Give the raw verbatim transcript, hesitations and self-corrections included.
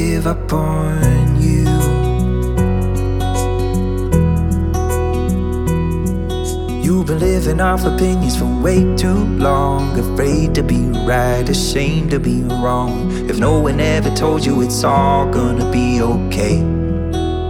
give up on you. You've been living off opinions for way too long. Afraid to be right, ashamed to be wrong. If no one ever told you it's all gonna be okay.